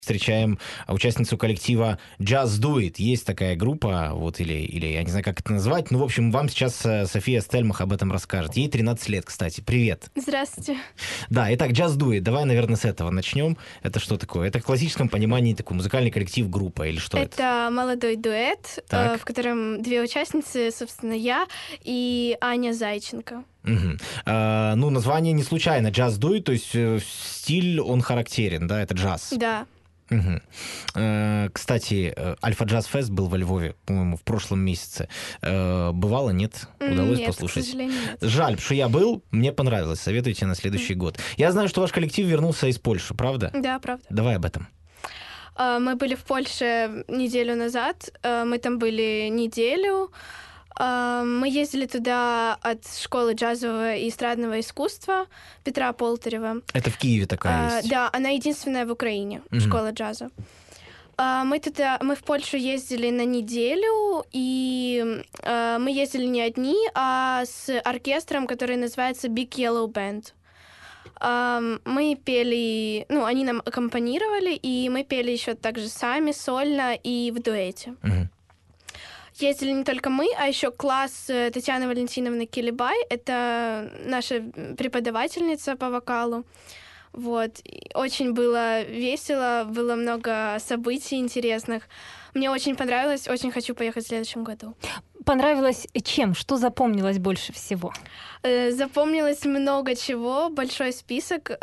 Встречаем участницу коллектива Just Do It. Есть такая группа, вот, или я не знаю, как это назвать. Ну, в общем, вам сейчас София Стельмах об этом расскажет. Ей 13 лет, кстати. Привет. Здравствуйте. Да, итак, Just Do It. Давай, наверное, с этого начнем. Это что такое? Это в классическом понимании такой музыкальный коллектив, группа или что это? Это молодой дуэт, в котором две участницы, собственно, я и Аня Зайченко. Угу. Ну, название не случайно. Just Do It, то есть стиль, он характерен, да, это джаз. Да. Угу. Кстати, Альфа Джаз Фест был во Львове, по-моему, в прошлом месяце. Бывало, нет? Удалось нет, послушать? К сожалению, нет. Жаль, потому что я был, мне понравилось. Советуйте на следующий год. Я знаю, что ваш коллектив вернулся из Польши, правда? Да, правда. Давай об этом. Мы были в Польше неделю назад. Мы там были неделю. Мы ездили туда от школы джазового и эстрадного искусства Петра Полтарева. Это в Киеве такая есть? Да, она единственная в Украине, школа джаза. Мы в Польшу ездили на неделю, и мы ездили не одни, а с оркестром, который называется Big Yellow Band. Мы пели, они нам аккомпанировали, и мы пели еще также сами, сольно и в дуэте. Ездили не только мы, а еще класс Татьяны Валентиновны Келебай. Это наша преподавательница по вокалу. Вот. Очень было весело, было много событий интересных. Мне очень понравилось, очень хочу поехать в следующем году. Понравилось чем? Что запомнилось больше всего? Запомнилось много чего, большой список.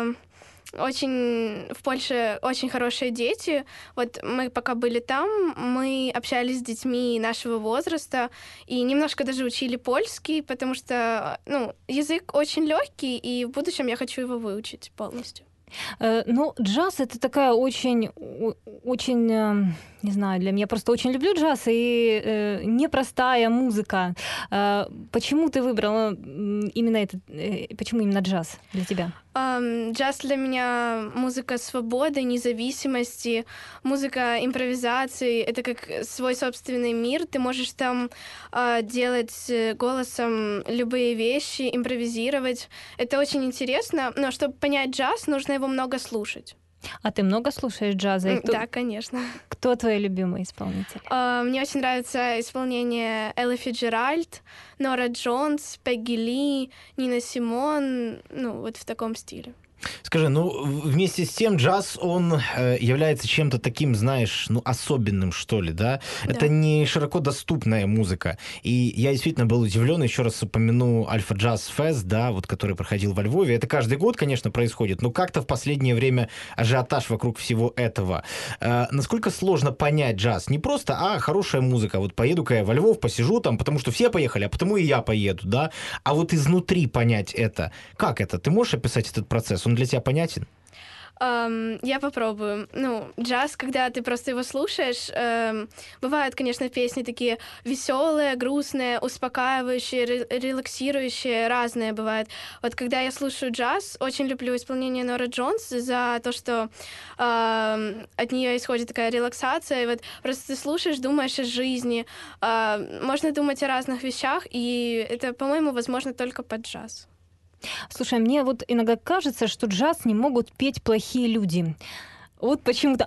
В Польше очень хорошие дети. Вот мы пока были там, мы общались с детьми нашего возраста и немножко даже учили польский, потому что, язык очень легкий, и в будущем я хочу его выучить полностью. Джаз — это такая очень, не знаю, для меня просто очень люблю джаз, и непростая музыка. Почему ты выбрала именно почему именно джаз для тебя? Джаз для меня музыка свободы, независимости, музыка импровизации. Это как свой собственный мир. Ты можешь там делать голосом любые вещи, импровизировать. Это очень интересно, но чтобы понять джаз, нужно его много слушать. А ты много слушаешь джаза? Да, конечно. Кто твой любимый исполнитель? Мне очень нравится исполнение Эллы Фицджеральд, Нора Джонс, Пегги Ли, Нина Симон, вот в таком стиле. Скажи, вместе с тем джаз, он является чем-то таким, знаешь, особенным, что ли, да? Это не широко доступная музыка. И я действительно был удивлен, еще раз упомяну Альфа Джаз Фест, да, вот который проходил во Львове. Это каждый год, конечно, происходит, но как-то в последнее время ажиотаж вокруг всего этого. Насколько сложно понять джаз? Не просто, хорошая музыка, вот поеду-ка я во Львов, посижу там, потому что все поехали, а потому и я поеду, да? А вот изнутри понять это. Как это? Ты можешь описать этот процесс? Он для тебя понятен? Я попробую. Джаз, когда ты просто его слушаешь, бывают, конечно, песни такие веселые, грустные, успокаивающие, релаксирующие, разные бывают. Вот когда я слушаю джаз, очень люблю исполнение Норы Джонс за то, что от нее исходит такая релаксация. И вот просто ты слушаешь, думаешь о жизни. Можно думать о разных вещах, и это, по-моему, возможно только под джаз. Слушай, мне вот иногда кажется, что джаз не могут петь плохие люди. Вот почему-то.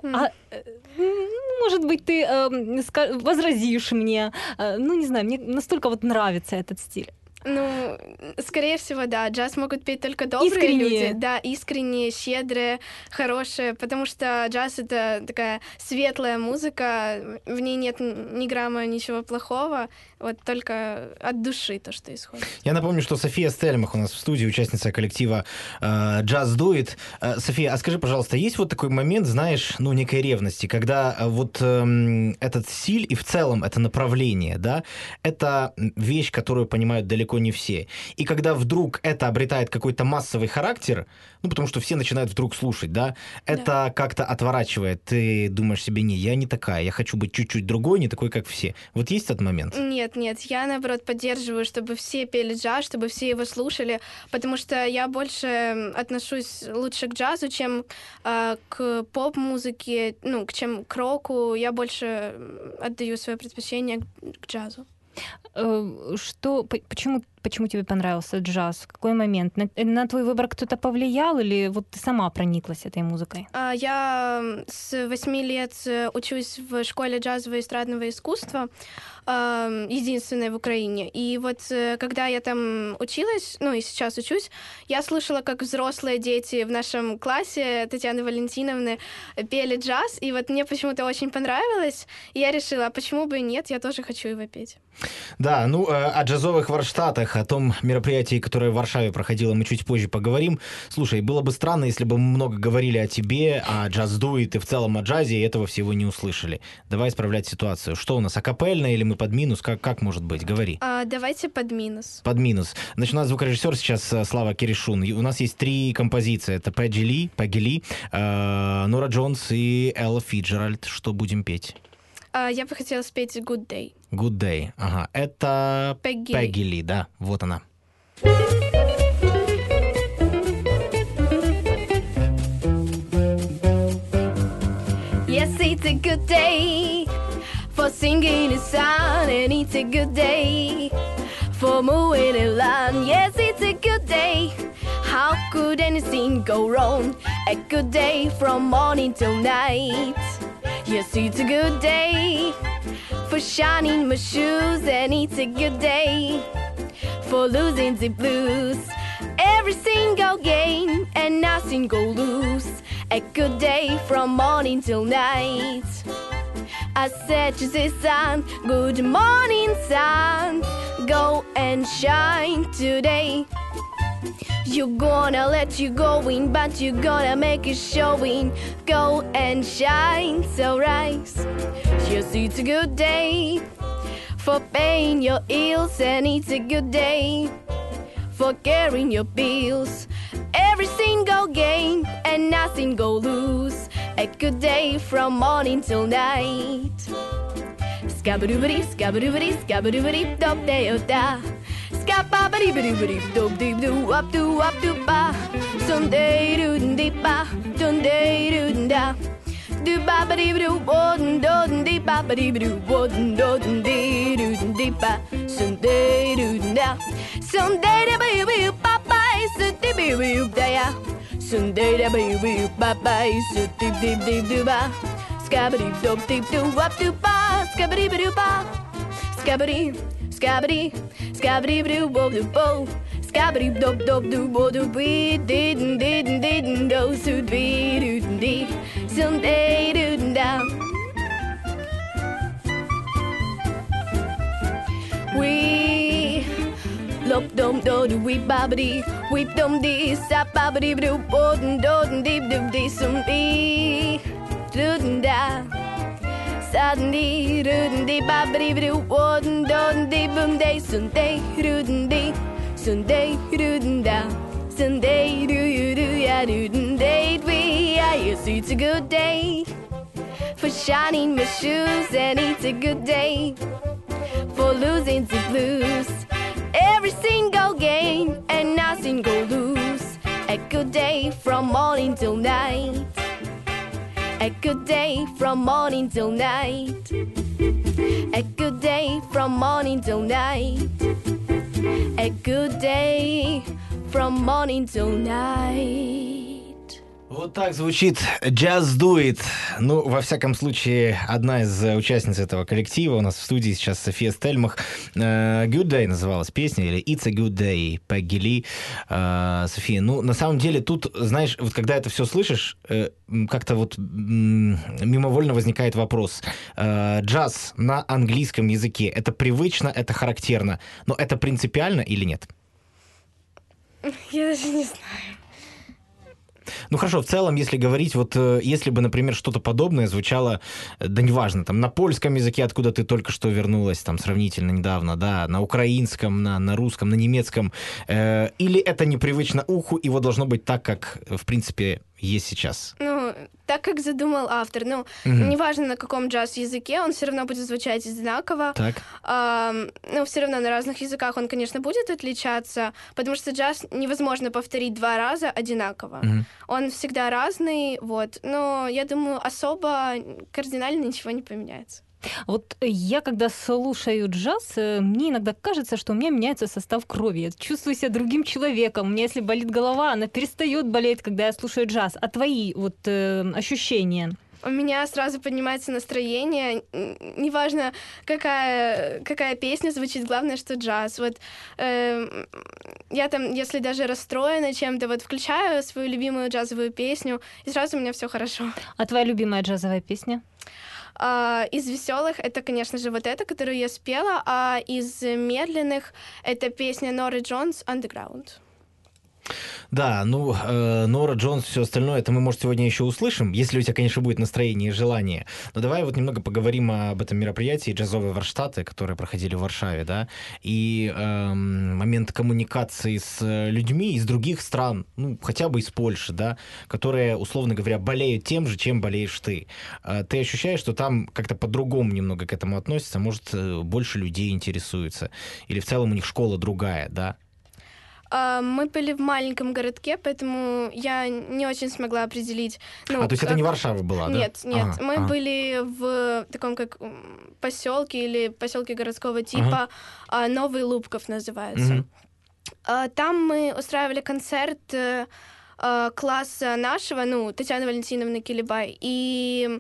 Может быть, ты возразишь мне. Не знаю, мне настолько вот нравится этот стиль. Скорее всего, да. Джаз могут петь только добрые люди. Да, искренние, щедрые, хорошие. Потому что джаз — это такая светлая музыка. В ней нет ни грамма ничего плохого. Вот только от души то, что исходит. Я напомню, что София Стельмах у нас в студии, участница коллектива Just Do It. София, а скажи, пожалуйста, есть вот такой момент, знаешь, некой ревности, когда вот этот стиль и в целом это направление, да, это вещь, которую понимают далеко не все. И когда вдруг это обретает какой-то массовый характер, потому что все начинают вдруг слушать, да, это как-то отворачивает. Ты думаешь себе, я не такая, я хочу быть чуть-чуть другой, не такой, как все. Вот есть этот момент? Нет, я, наоборот, поддерживаю, чтобы все пели джаз, чтобы все его слушали, потому что я больше отношусь лучше к джазу, чем к поп-музыке, чем к року. Я больше отдаю свое предпочтение к джазу. Почему почему тебе понравился джаз? Какой момент? На твой выбор кто-то повлиял или вот ты сама прониклась этой музыкой? Я с 8 лет учусь в школе джазового и эстрадного искусства, единственной в Украине. И вот когда я там училась, ну и сейчас учусь, я слышала, как взрослые дети в нашем классе Татьяны Валентиновны пели джаз, и вот мне почему-то очень понравилось, и я решила, а почему бы и нет, я тоже хочу его петь. Да, ну, о джазовых Варштатах, о том мероприятии, которое в Варшаве проходило, мы чуть позже поговорим. Слушай, было бы странно, если бы мы много говорили о тебе, о Just Do It и в целом о джазе, и этого всего не услышали. Давай исправлять ситуацию. Что у нас, акапельно или мы под минус? Как может быть? Говори. Давайте под минус. Под минус. Значит, у нас звукорежиссер сейчас Слава Киришун. У нас есть 3 композиции. Это Пегги Ли, Нора Джонс и Элла Фиджеральд. Что будем петь? Я бы хотела спеть Good Day. Good Day. Ага. Это Пегги Ли, да. Вот она. Yes, it's a good day for singing a song, and it's a good day for moving along. Yes, it's a good day. How could anything go wrong? A good day from morning till night. Yes, it's a good day for shining my shoes, and it's a good day for losing the blues. Everything go gain and nothing go lose. A good day from morning till night. I said to the sun, good morning sun, go and shine today. You're gonna let you go in, but you're gonna make it showing. Go and shine, so rise. Yes, it's a good day for paying your ills, and it's a good day for carrying your bills. Everything go gain and nothing go lose. A good day from morning till night. Skabadoobity, skabadoobity, skabadoobity, dop day da. Skababity, dop deep doo, up doo, up doo ba. Sunday doo dee ba, Sunday doo da. Do babity doo, wooden doo dee babity doo, wooden doo dee doo dee ba. Sunday doo da. Sunday da ba you ba ba, Sunday ba you da ya. Sunday da ba you ba ba, Sunday deep deep doo ba. Skabity dop deep doo, up doo ba, skabity doo ba. Skabity, skabity, skabity doo bo doo bo. Skabity dop dop doo bo doo be didn't go so be doo dee. Sunday doo da. We lop dum do do weep babity weep dum dee sap babity doo bodin dodin deep doo dee some dee doo da suddenly doo dee babity doo bodin dodin dee boom day Sunday doo dee Sunday doo da Sunday doo ya doo day we yes it's a good day for shining my shoes, and it's a good day for losing the blues. Everything go gain and nothing go lose. A good day from morning till night. A good day from morning till night. A good day from morning till night. A good day from morning till night. Вот так звучит Just Do It. Ну, во всяком случае, одна из участниц этого коллектива у нас в студии сейчас София Стельмах. Good Day называлась песня, или It's a Good Day, Пегги Ли. София, ну, на самом деле тут, знаешь, вот когда это все слышишь, как-то вот мимовольно возникает вопрос. Джаз на английском языке, это привычно, это характерно, но это принципиально или нет? Я даже не знаю. Ну хорошо, в целом, если говорить, вот если бы, например, что-то подобное звучало, да неважно, там на польском языке, откуда ты только что вернулась, там сравнительно недавно, да, на украинском, на русском, на немецком, или это непривычно уху, и вот должно быть так, как, в принципе, есть сейчас? Ну, так, как задумал автор. Ну, неважно, на каком джаз-языке, он все равно будет звучать одинаково. Так. Но все равно на разных языках он, конечно, будет отличаться, потому что джаз невозможно повторить 2 раза одинаково. Он всегда разный, вот. Но я думаю, особо кардинально ничего не поменяется. Вот я, когда слушаю джаз, мне иногда кажется, что у меня меняется состав крови. Я чувствую себя другим человеком. У меня, если болит голова, она перестает болеть, когда я слушаю джаз. А твои вот ощущения? У меня сразу поднимается настроение. Неважно, какая песня звучит, главное, что джаз. Вот я там, если даже расстроена чем-то, вот включаю свою любимую джазовую песню, и сразу у меня все хорошо. А твоя любимая джазовая песня? Из веселых это, конечно же, вот эта, которую я спела, а из медленных это песня Норы Джонс «Underground». Да, ну, Нора Джонс, все остальное, это мы, может, сегодня еще услышим, если у тебя, конечно, будет настроение и желание. Но давай вот немного поговорим об этом мероприятии «Джазовые Варштаты», которые проходили в Варшаве, да, и момент коммуникации с людьми из других стран, ну, хотя бы из Польши, да, которые, условно говоря, болеют тем же, чем болеешь ты. Ты ощущаешь, что там как-то по-другому немного к этому относятся, может, больше людей интересуется, или в целом у них школа другая, да? Мы были в маленьком городке, поэтому я не очень смогла определить. Ну, то есть это не Варшава была, да? Нет. Мы были в таком как поселке или поселке городского типа, Новый Лубков называется. Там мы устраивали концерт класса нашего, ну, Татьяны Валентиновны Килибай и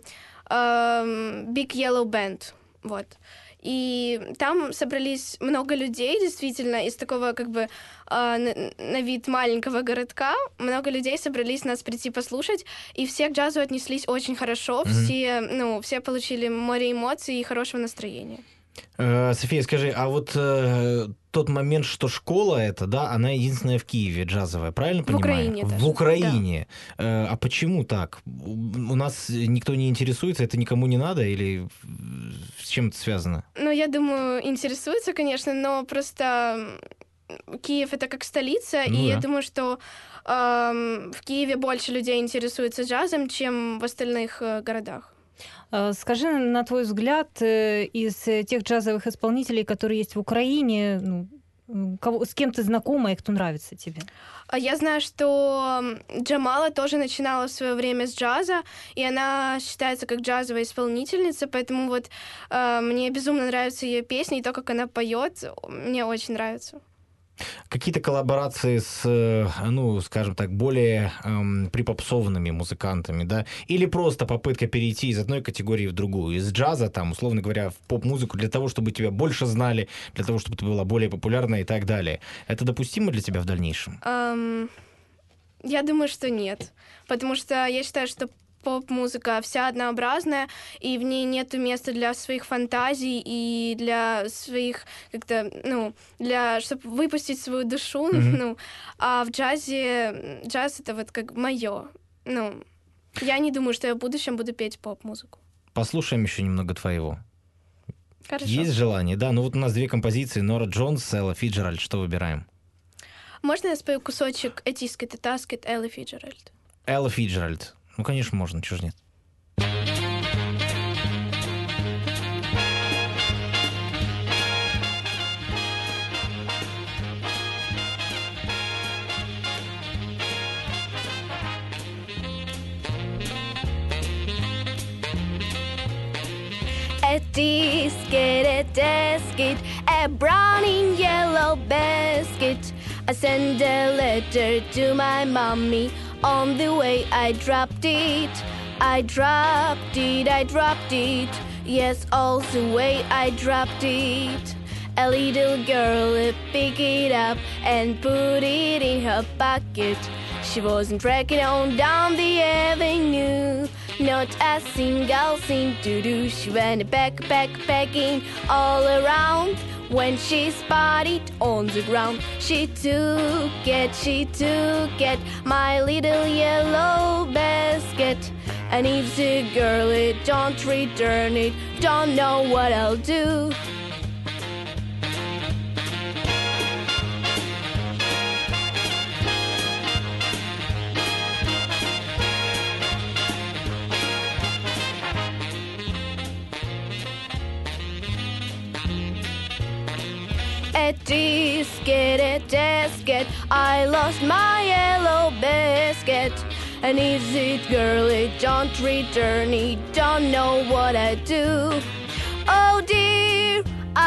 Big Yellow Band, вот. И там собрались много людей, действительно, из такого как бы на вид маленького городка. Много людей собрались нас прийти послушать, и все к джазу отнеслись очень хорошо. Все получили море эмоций и хорошего настроения. София, скажи, а вот тот момент, что школа эта, да, она единственная в Киеве джазовая, правильно понимаю? В Украине даже. В Украине. Да. А почему так? У нас никто не интересуется, это никому не надо, или с чем это связано? Ну, я думаю, интересуется, конечно, но просто Киев — это как столица, и я думаю, что в Киеве больше людей интересуется джазом, чем в остальных городах. Скажи, на твой взгляд, из тех джазовых исполнителей, которые есть в Украине, с кем ты знакома и кто нравится тебе? Я знаю, что Джамала тоже начинала в свое время с джаза, и она считается как джазовая исполнительница, поэтому вот мне безумно нравятся ее песни, и то, как она поет, мне очень нравится. Какие-то коллаборации с, ну, скажем так, более припопсованными музыкантами, да? Или просто попытка перейти из одной категории в другую, из джаза, там, условно говоря, в поп-музыку для того, чтобы тебя больше знали, для того, чтобы ты была более популярна и так далее. Это допустимо для тебя в дальнейшем? Я думаю, что нет. Потому что я считаю, что поп-музыка вся однообразная, и в ней нет места для своих фантазий и для своих как-то, чтобы выпустить свою душу, а в джазе, джаз — это вот как моё. Я не думаю, что я в будущем буду петь поп-музыку. Послушаем еще немного твоего. Хорошо. Есть желание, да? Ну вот у нас две композиции: Нора Джонс, Элла Фиджеральд. Что выбираем? Можно я спою кусочек «Этискет и таскет» Эллы Фиджеральд? Элла Фиджеральд. Ну, конечно, можно, чего ж нет. A tisket, a brown and yellow basket. I send a letter to my mommy. On the way I dropped it. Yes, all the way I dropped it. A little girl picked it up and put it in her pocket. She wasn't trekking on down the avenue, not a single thing to do. She went backpacking all around. When she spotted on the ground, she took it, my little yellow basket. And if the girl don't return it, don't know what I'll do. A tisket, I lost my yellow basket. And if the girl don't return it, don't know what I do.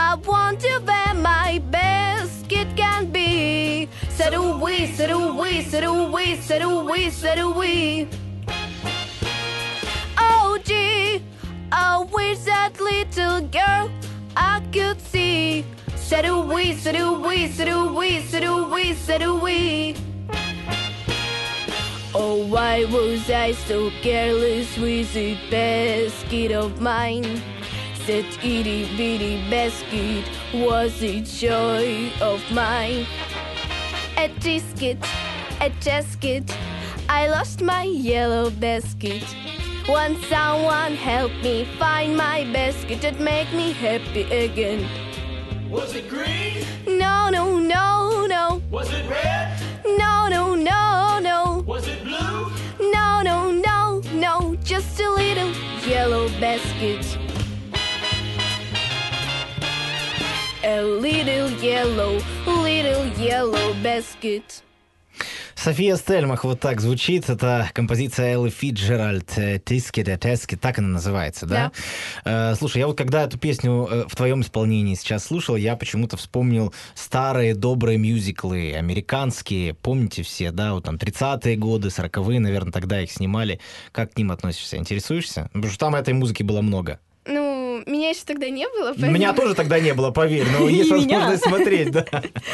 I want to be my best kid can be. Said-a-wee, said-a-wee, said-a-wee, said-a-wee, said-a-wee. Oh gee, I wish that little girl I could see. Said-a-wee, said-a-wee, said-a-wee, said-a-wee, said-a-wee. Oh, why was I so careless with the basket of mine? That itty bitty basket was a joy of mine. A tisket, a jasket, I lost my yellow basket. Won't someone help me find my basket and make me happy again? Was it green? No, no, no, no. Was it red? No, no, no, no. Was it blue? No, no, no, no. Just a little yellow basket. A little yellow basket. София Стельмах вот так звучит. Это композиция Эллы Фицджеральд «Тискет», так она называется, да? Слушай, я вот когда эту песню в твоем исполнении сейчас слушал, я почему-то вспомнил старые добрые мюзиклы, американские, помните все, да? Вот там 30-е годы, 40-е, наверное, тогда их снимали. Как к ним относишься? Интересуешься? Потому что там этой музыки было много. Ну, меня еще тогда не было, поэтому... Меня тоже тогда не было, поверь, но есть возможность смотреть, да.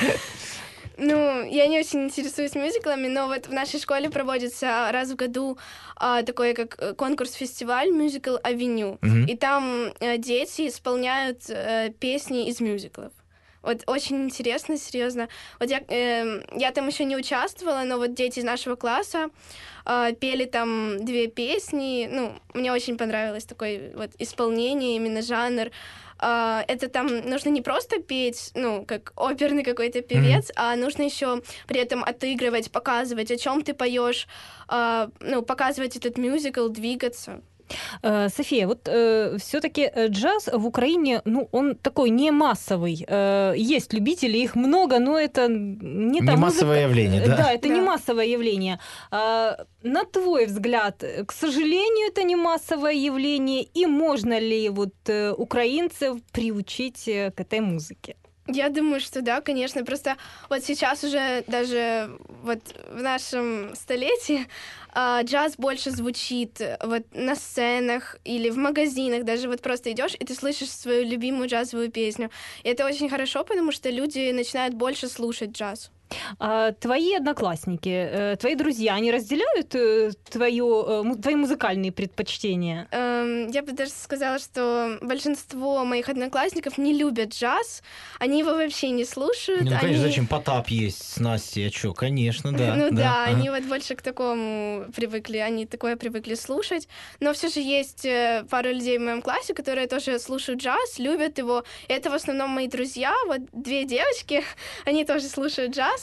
Ну, я не очень интересуюсь мюзиклами, но вот в нашей школе проводится раз в году такой как конкурс-фестиваль «Мюзикл Авеню». И там дети исполняют песни из мюзиклов. Вот очень интересно, серьезно. Вот я там еще не участвовала, но вот дети из нашего класса пели там 2 песни. Ну, мне очень понравилось такое вот исполнение, именно жанр. Это там нужно не просто петь, ну, как оперный какой-то певец, а нужно еще при этом отыгрывать, показывать, о чем ты поешь, ну, показывать этот мюзикл, двигаться. София, вот все-таки джаз в Украине, ну, он такой не массовый. Есть любители, их много, но это не та массовое явление, да? Да, это не массовое явление. На твой взгляд, к сожалению, это не массовое явление, и можно ли вот украинцев приучить к этой музыке? Я думаю, что да, конечно. Просто вот сейчас уже даже вот в нашем столетии джаз больше звучит вот на сценах или в магазинах. Даже вот просто идешь и ты слышишь свою любимую джазовую песню. И это очень хорошо, потому что люди начинают больше слушать джаз. Твои одноклассники, твои друзья, они разделяют твои музыкальные предпочтения? Я бы даже сказала, что большинство моих одноклассников не любят джаз, они его вообще не слушают. Ну, конечно, зачем? Потап есть с Настей, а чё? Конечно, да. Ну да, они вот больше к такому привыкли, они такое привыкли слушать. Но все же есть пара людей в моем классе, которые тоже слушают джаз, любят его. И это в основном мои друзья, вот 2 девочки, они тоже слушают джаз.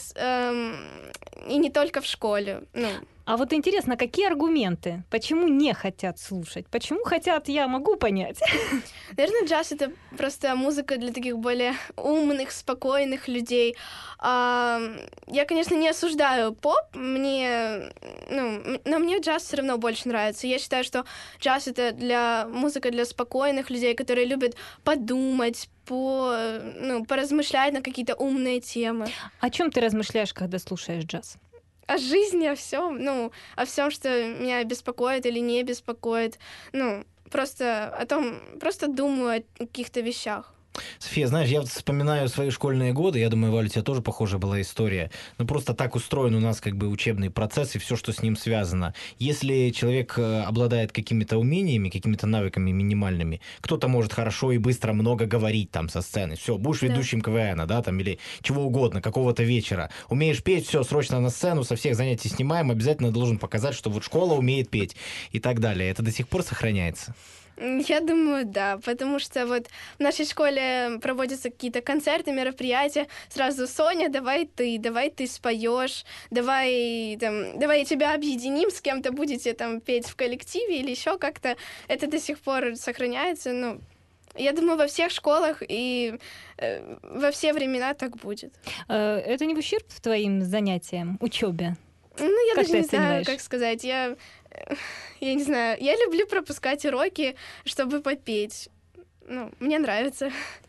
И не только в школе. Ну. А вот интересно, какие аргументы? Почему не хотят слушать? Почему хотят, я могу понять. Наверное, джаз — это просто музыка для таких более умных, спокойных людей. Я, конечно, не осуждаю поп, но мне джаз все равно больше нравится. Я считаю, что джаз — это музыка для спокойных людей, которые любят подумать, поразмышлять на какие-то умные темы. О чем ты размышляешь, когда слушаешь джаз? О жизни, о всем, о всем, что меня беспокоит или не беспокоит. Просто думаю о каких-то вещах. София, знаешь, я вот вспоминаю свои школьные годы, я думаю, Валя, у тебя тоже похожая была история. Ну, просто так устроен у нас как бы учебный процесс и все, что с ним связано. Если человек обладает какими-то умениями, какими-то навыками минимальными, кто-то может хорошо и быстро много говорить там со сцены. Все, будешь ведущим КВН, да, там, или чего угодно, какого-то вечера. Умеешь петь, все, срочно на сцену, со всех занятий снимаем, обязательно должен показать, что вот школа умеет петь и так далее. Это до сих пор сохраняется? Я думаю, да, потому что вот в нашей школе проводятся какие-то концерты, мероприятия. Сразу: Соня, давай ты споешь, давай тебя объединим, с кем-то будете там петь в коллективе или еще как-то. Это до сих пор сохраняется. Я думаю, во всех школах и во все времена так будет. Это не в ущерб твоим занятиям, учебе? Я даже не знаю, как сказать. Я не знаю. Я люблю пропускать уроки, чтобы попеть. Мне нравится.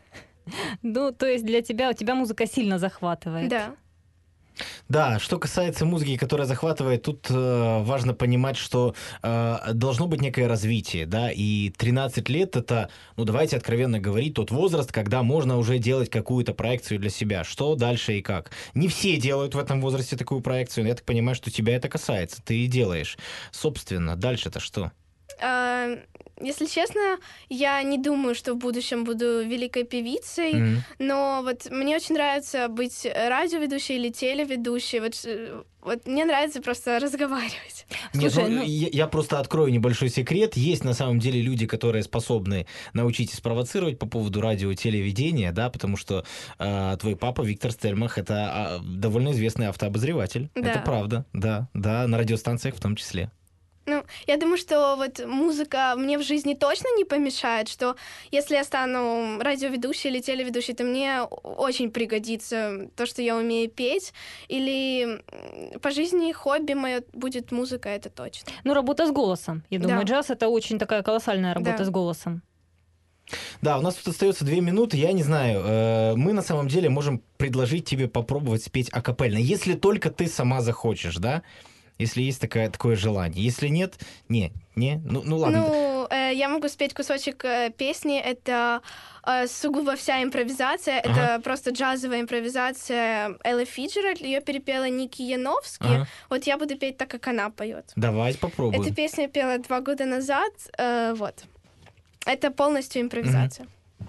Ну, то есть у тебя музыка сильно захватывает. Да. Да, что касается музыки, которая захватывает, тут важно понимать, что должно быть некое развитие, да, и 13 лет это, ну давайте откровенно говорить, тот возраст, когда можно уже делать какую-то проекцию для себя. Что дальше и как? Не все делают в этом возрасте такую проекцию, но я так понимаю, что тебя это касается, ты и делаешь. Собственно, дальше-то что? Если честно, я не думаю, что в будущем буду великой певицей, но вот мне очень нравится быть радиоведущей или телеведущей. Вот мне нравится просто разговаривать. Нет, Слушай, я просто открою небольшой секрет. Есть на самом деле люди, которые способны научить и спровоцировать по поводу радио и телевидения, да, потому что твой папа Виктор Стельмах это довольно известный автообозреватель. Да. Это правда, да, на радиостанциях в том числе. Ну, я думаю, что вот музыка мне в жизни точно не помешает, что если я стану радиоведущей или телеведущей, то мне очень пригодится то, что я умею петь, или по жизни хобби мое будет музыка, это точно. Ну, работа с голосом. Я думаю, Да. джаз — это очень такая колоссальная работа Да. с голосом. Да, у нас тут остается 2 минуты. Я не знаю, мы на самом деле можем предложить тебе попробовать спеть акапельно, если только ты сама захочешь, да? Если есть такое желание. Если нет, ну ладно. Ну, я могу спеть кусочек песни. Это сугубо вся импровизация. Ага. Это просто джазовая импровизация Эллы Фиджеральд. Ее перепела Ники Яновский. Ага. Вот я буду петь так, как она поет. Давай попробуем. Эту песню я пела 2 года назад. Вот. Это полностью импровизация.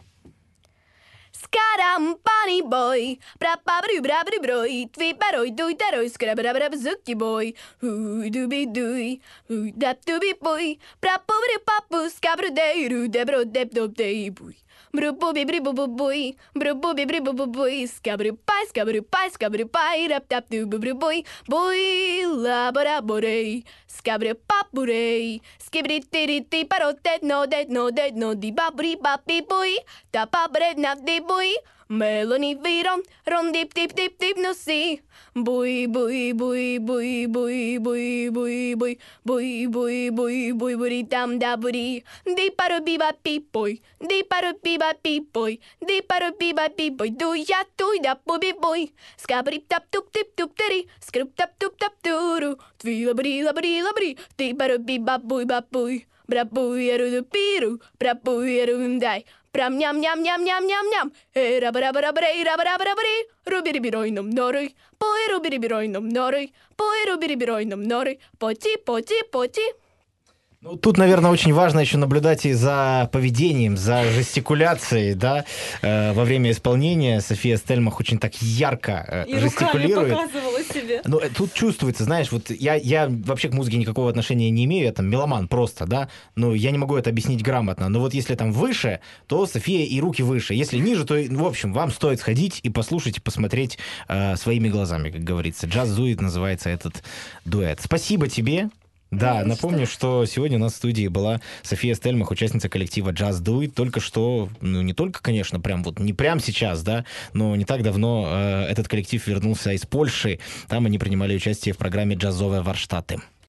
Скарам, пани бой, прапабрю, брабрю, брой, твипарой, дуйдарой, скрабрабрабзуки бой, дуби-дуй, дап-дуби-бой, прапубрю, папу, скабрудейру, дебро-деп-доп-дей-буй. Бру-буби-бри-бу-бу-буй, бру-буби-бри-бу-бу-буй, скабрю-пай, рап-тап-ду-бу-брю-буй, буй, ла-бара-борей, скабрю-пап-бурей, скибри-тири-ти-паро-тет-но-дет-но-дет-но, ди-ба-бри-ба-би-буй, та-па-бре-на-ди-буй, Melanie Viron, ron dip dip dip dip no si. Bui bui bui bui bui bui bui bui bui bui bui bui buri dam da buri. Di paro biba pipoi, di paro biba pipoi, di paro biba pipoi. Du ya tu da bubi boy. Scabri tap tup tip tup teri, scrup tap tup tap turu. Tvi labri labri labri, di paro biba bui ba bui. Bra bui eru du piru, bra bui eru dai. Прям ням-ням-ням-ням-ням-ням. Ра-бра-бра-бра, ра-бра-бра-бра, рубери-бирой-ном норой, пой рубери-бирой-ном норой, пой рубери-бирой-ном норой, поти. Ну, тут, наверное, очень важно еще наблюдать и за поведением, за жестикуляцией, да, во время исполнения. София Стельмах очень так ярко жестикулирует. показывала себе. Ну, тут чувствуется, знаешь, вот я вообще к музыке никакого отношения не имею, я там меломан просто, да, но я не могу это объяснить грамотно. Но вот если там выше, то София и руки выше. Если ниже, то, в общем, вам стоит сходить и послушать, и посмотреть своими глазами, как говорится. «Джаз-дует» называется этот дуэт. Спасибо тебе. Да, Ну, напомню, что сегодня у нас в студии была София Стельмах, участница коллектива «Джаз Дует». Только что, ну не только, конечно, прям вот не прям сейчас, да, но не так давно этот коллектив вернулся из Польши. Там они принимали участие в программе «Джазовые Варштаты».